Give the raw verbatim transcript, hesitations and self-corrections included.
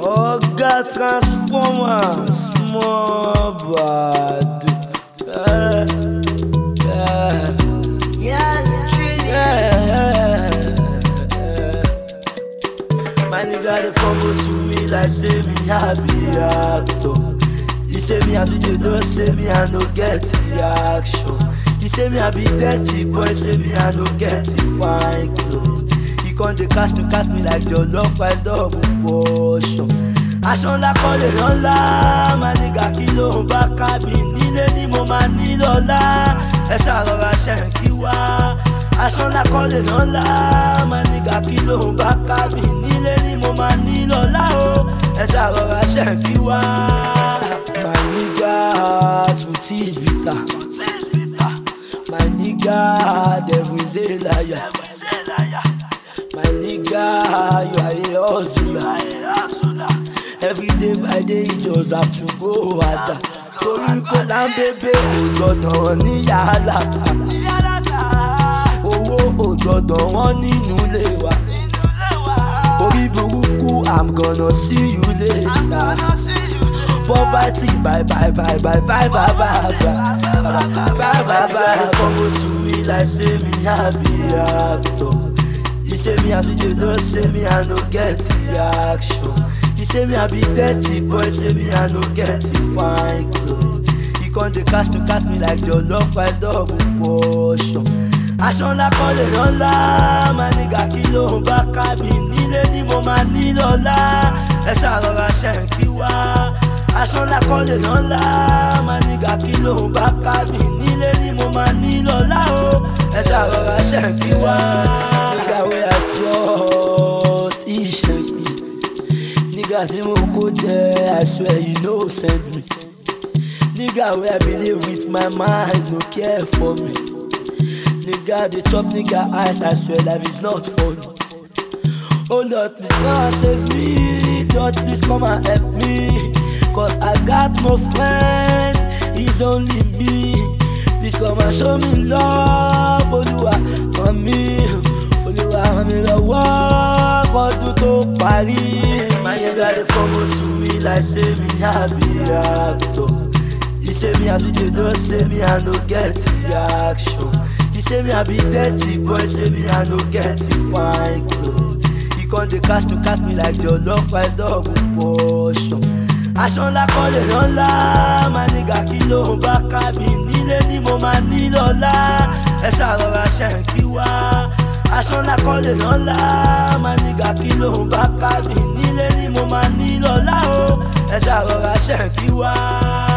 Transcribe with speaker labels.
Speaker 1: Oga Transformer, small bad. Yeah, yeah.
Speaker 2: Yes, truly.
Speaker 1: Yeah. My nigga dey fumble to me like say me I be actor. He say me as we dey do, say me I no get reaction. He say me I be dirty boy, say me I no get fine clothes. He come dey catch me, catch me like jollof rice double portion. Aṣọ ńlá kọ́ lè rán ńlá, my nigga kí ló ń bá kábì nílé ni mo máa ní lọ́la. Ẹ ṣàrọ̀ra ṣe ń kí wá. Aṣọ ńlá kọ́ lè rán ńlá, my nigga kí ló ń bá kábì nílé ni mo máa ní lọ́la o. Ẹ ṣàrọ̀ra ṣe ń kí wá. My nigga to teach bitter. My nigga devil is a liar. My nigga you are a hustler. Every day by day you just have to go harder. Torí pé láńbébé ò gbọdọ̀ ní yàrá. Owó ò gbọdọ̀ wọ́n nínú ilé wa. Orí burúkú I'm gonna see you later. Poverty bye bye bye bye bye bye bye bye bye bye bye. Fumble to me like say me I be actor. He say me as we dey do, say me I no get reaction. He say me I be dirty boy, say me I no get fine clothes. He come dey catch me, catch me like jollof rice double portion. Aṣọ ńlá kọ́ lè rán ńlá, my nigga kí ló ń bá kábì nílé ni mo máa ní lọ́la. Ẹ ṣàrọ̀ra ṣe ń kí wá. Aṣọ ńlá kọ́ lè rán ńlá, my nigga kí ló ń bá kábì nílé ni mo máa ní lọ́la o. Ẹ ṣàrọ̀ra ṣe ń kí wá. Nigga wey I trust, he shake me. Nigga tí mo kó jẹ, I swear you no send me. Nigga wey I believe with my mind, no care for me. Nigga dey chop nigga eyes, I swear life is not funny. Oh Lord, please come and save me. Lord, please come and help me. Cause I got no friend, it's only me. Please come and show me love. Olúwa ràn mí, Olúwa ràn mí lọ́wọ́ kọ́dún tó parí. My nigga dey fumble to me like say me I be actor. He say me as we dey do, say me I no get reaction. He say me I be dirty boy, say me I no get fine clothes. He come dey catch me, catch me like jollof rice double portion. Aṣọ ńlá kọ́ lè rán ńlá, my nigga kí ló ń bá kábì nílé ni mo máa ní lọ́la. Ẹ ṣàrọ̀ra ṣe ń kí wá. Aṣọ ńlá kọ́ lè rán ńlá, my nigga kí ló ń bá kábì nílé ni mo máa ní lọ́la o. Ẹ ṣàrọ̀ra ṣe ń kí wá.